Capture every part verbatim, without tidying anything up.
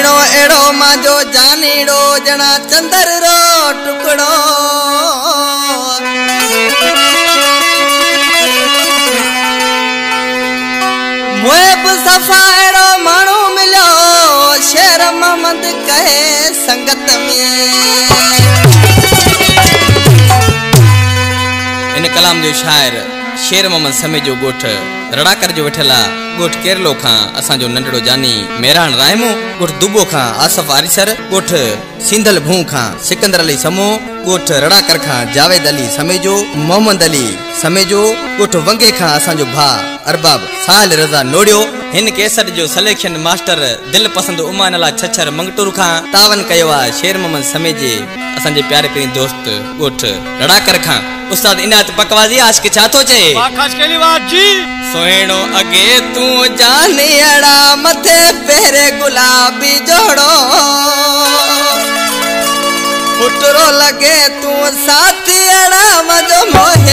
सोहेणो एड़ो माजो जानीड़ो जना चंदर रो टुकड़ो मुएब सफा एड़ो मानू मिलो शेर मोहम्मद कहे संगत में। इन कलाम जो शायर शेर मोहम्मद समय जो गोठ रड़ाकर जो वेठला गोठ केरलो खां असा जो नंढड़ो जानी मेहरान रायमो गोठ दुबो खां आसफ आरिसर गोठ सिंधल भू खां सिकंदर अली समो गोठ रड़ाकर खां जावेद अली समेजो मोहम्मद अली समेजो गोठ वंगे खां असा जो भा अरबाब साहिल रज़ा नोड़ियो। हिन केसर जो सिलेक्शन मास्टर दिल पसंद उमान अला छछर मंगटूर खां तावन कयो आहे शेर मोहम्मद समेजे असा जे प्यारे प्यारे दोस्त गोठ रड़ाकर खां उस्ताद इनायत पकवाजी आज के छा थो चए सोहेणो अगे तू जानी अड़ा मथे पेरे गुलाबी जोड़ो पुटरो लगे तू साथी अड़ा मजो मोहे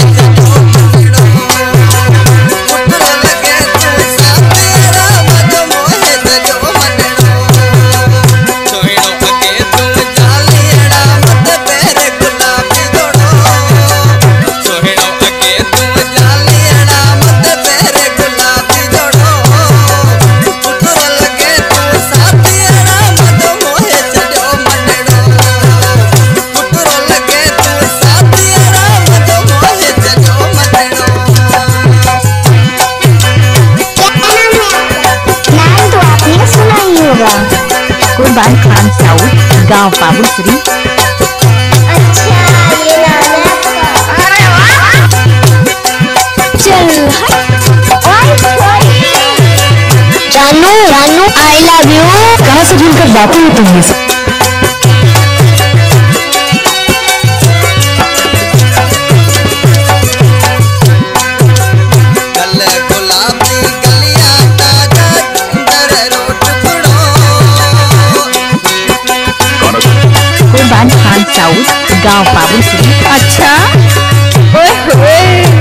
कुर्बान खान साउथ गांव पाबुसरी। अच्छा ये नाना का अरे वाह चल जानू जानू आई लव यू कहाँ से ढूंढकर बातें हो तुम ये सब? कुर्बान खान साउथ गांव पाबुसरी। अच्छा ओए होए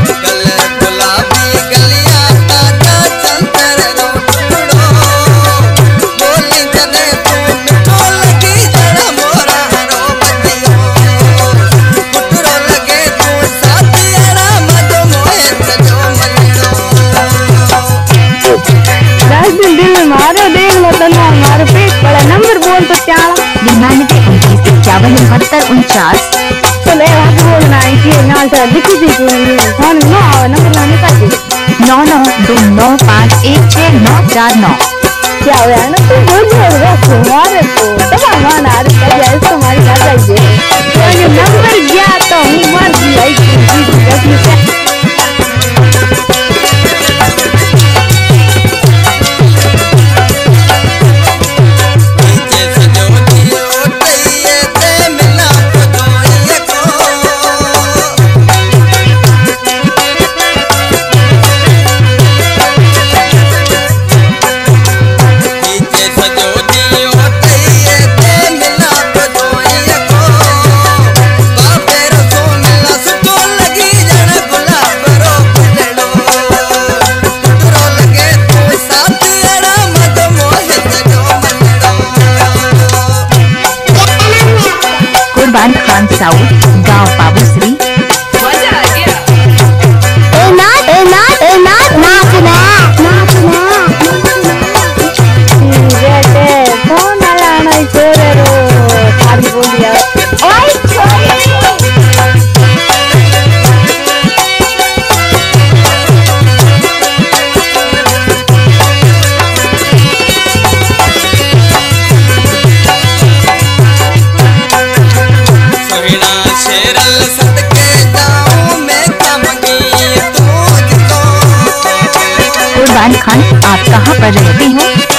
दिल मारो देख लो तना हमारे पेट बड़ा नंबर बोल तो क्या निन्यानवे उनतीस इक्यावन उनहत्तर उनचास चले आप बोलना है कि नाल से लिखी दी कोई फोन नो नंबर लाने का जी नौ नौ दो नौ पाँच एक छः नौ चार नौ। क्या हुआ ना तू बोल रहा तुम्हारे को तब हमारा आर कर जाए तुम्हारी बात आई जे तो नंबर गया तो हूं मार दिया इस कुर्बान खान साउथ गांव पाबुसरी। मजा आ गया ए नाच ए नाच ए नाच नाचना नाचना बेटे फोन लाना छोरे रो थारी बोलिया ओए छोरी कुर्बान खान आप कहाँ पर रहते हैं?